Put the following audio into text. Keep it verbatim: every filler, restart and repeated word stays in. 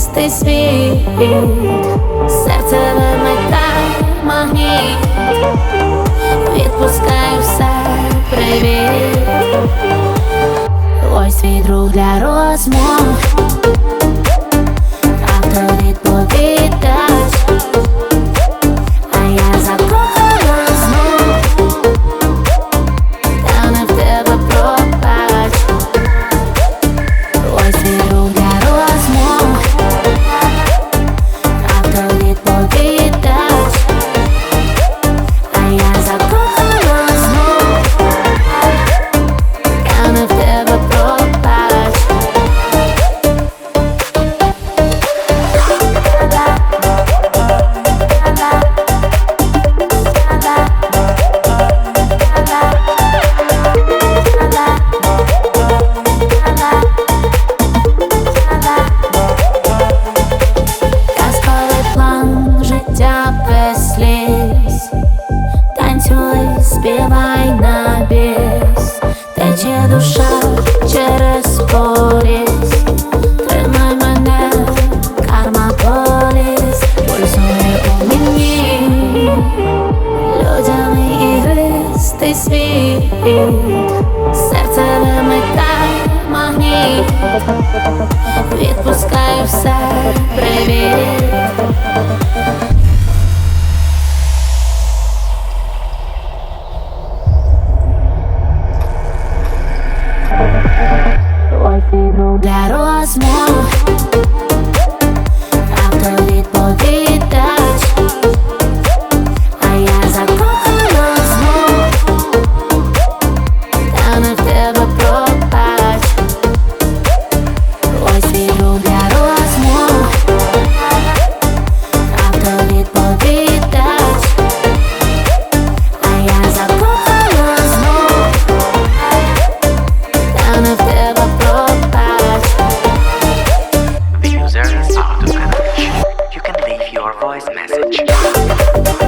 чистий світ, серце вимикає магніт, відпускаю все, привіт. Ось твій друг для розмов, автовідповідач, а я закохана знов, та не в тебе пробач. Ось твій друг для розмов, автовідповідач, а я закохана знов, та не в тебе пробач. Життя без сліз, танцюй, співай на біс, тече душа через поріз, тримай мене, карма поліс, пульсує у мені, людяний ігристий світ, серце вимикає магніт, відпускаю все, привіт. Ось твій друг для розмов, автовідповідач, а я закохана знов, та не в тебе пробач. Ось твій друг для розмов, автовідповідач, а я закохана знов, та не в тебе пробач. The user is out of connection. You can leave your voice message.